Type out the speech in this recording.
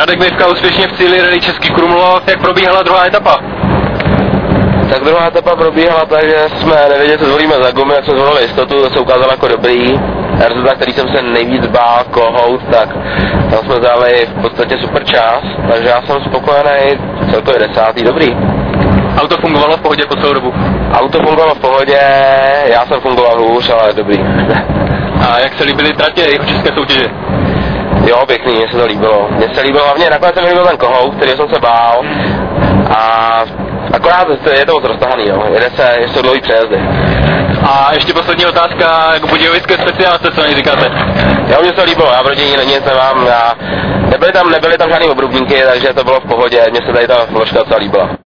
Radek Vejvka úspěšně v cíli Rally Český Krumlov. Jak probíhala druhá etapa? Tak druhá etapa probíhala tak, že jsme nevěděli, co zvolíme za gumy, jak jsme zvolili jistotu, to se ukázalo jako dobrý. Rezultát, který jsem se nejvíc bál, Kohout, tak tam jsme dali v podstatě super čas, takže já jsem spokojený, celkově 10. dobrý. Auto fungovalo v pohodě po celou dobu? Auto fungovalo v pohodě, já jsem fungoval hůř, ale dobrý. A jak se líbily tratě jeho české soutěže? Jo, pěkný, mně se to líbilo. Mně se líbilo hlavně, nakonec se mi líbil ten Kohout, který jsem se bál. A akorát je to moc roztahaný, no. Jsou dlouhý přejezdy. A ještě poslední otázka k budějovické speciálce, co ani říkáte? Jo, mně se to líbilo, já proti ní nic nemám. Nebyly tam žádný obrubníky, takže to bylo v pohodě, mně se tady ta vložka docela líbila.